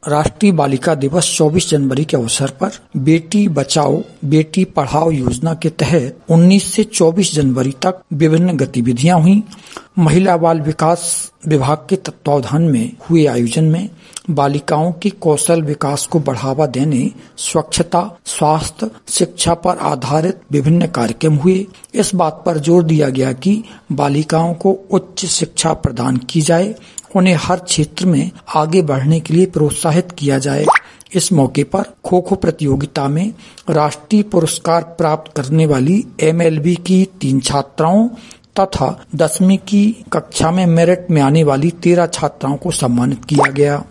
राष्ट्रीय बालिका दिवस 24 जनवरी के अवसर पर बेटी बचाओ बेटी पढ़ाओ योजना के तहत 19 से 24 जनवरी तक विभिन्न गतिविधियां हुई। महिला बाल विकास विभाग के तत्वावधान में हुए आयोजन में बालिकाओं के कौशल विकास को बढ़ावा देने, स्वच्छता, स्वास्थ्य, शिक्षा पर आधारित विभिन्न कार्यक्रम हुए। इस बात पर जोर दिया गया कि बालिकाओं को उच्च शिक्षा प्रदान की जाए, उन्हें हर क्षेत्र में आगे बढ़ने के लिए प्रोत्साहित किया जाए। इस मौके पर खो खो प्रतियोगिता में राष्ट्रीय पुरस्कार प्राप्त करने वाली MLB की 3 छात्राओं तथा 10वीं की कक्षा में मेरिट में आने वाली 13 छात्राओं को सम्मानित किया गया।